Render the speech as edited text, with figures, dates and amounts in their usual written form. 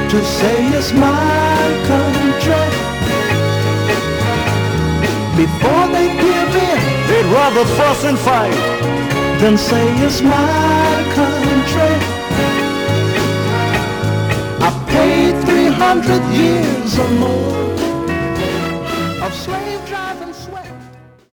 to say it's my country. Before they give in, they'd rather fuss and fight than say it's my country. I paid 300 years or more of slavery.